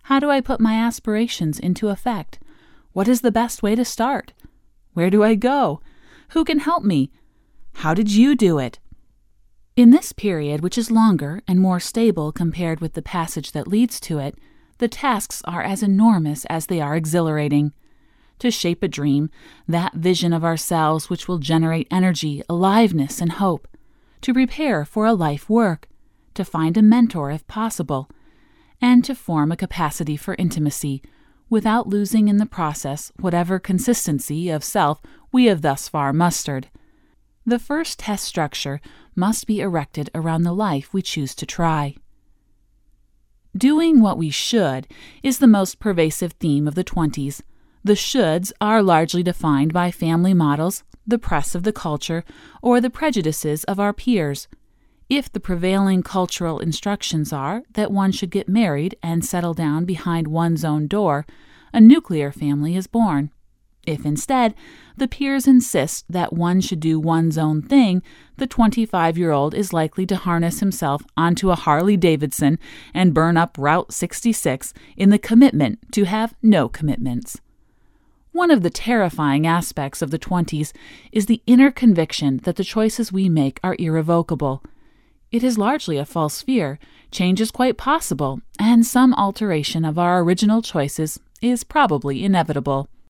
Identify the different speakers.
Speaker 1: How do I put my aspirations into effect? What is the best way to start? Where do I go? Who can help me? How did you do it? In this period, which is longer and more stable compared with the passage that leads to it, the tasks are as enormous as they are exhilarating. To shape a dream, that vision of ourselves which will generate energy, aliveness, and hope. To prepare for a life work. To find a mentor if possible. And to form a capacity for intimacy, without losing in the process whatever consistency of self we have thus far mustered. The first test structure must be erected around the life we choose to try. Doing what we should is the most pervasive theme of the 20s. The shoulds are largely defined by family models, the press of the culture, or the prejudices of our peers. If the prevailing cultural instructions are that one should get married and settle down behind one's own door, a nuclear family is born. If instead the peers insist that one should do one's own thing, the 25-year-old is likely to harness himself onto a Harley-Davidson and burn up Route 66 in the commitment to have no commitments. One of the terrifying aspects of the 20s is the inner conviction that the choices we make are irrevocable. It is largely a false fear. Change is quite possible, and some alteration of our original choices is probably inevitable.